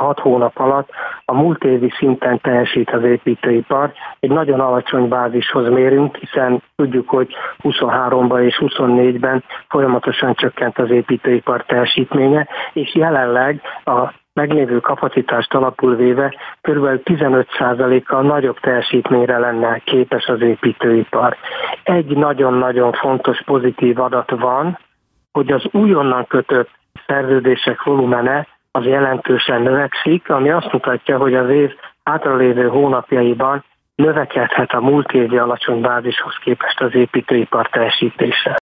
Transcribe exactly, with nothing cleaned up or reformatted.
hat hónap alatt a múlt évi szinten teljesít az építőipar. Egy nagyon alacsony bázishoz mérünk, hiszen tudjuk, hogy huszonháromban és huszonnégyben folyamatosan csökkent az építőipar teljesítménye, és jelenleg a meglévő kapacitást alapul véve kb. tizenöt százalékkal nagyobb teljesítményre lenne képes az építőipar. Egy nagyon-nagyon fontos pozitív adat van, hogy az újonnan kötött szerződések volumene az jelentősen növekszik, ami azt mutatja, hogy az év hátralévő hónapjaiban növekedhet a múlt évi alacsony bázishoz képest az építőipar teljesítése.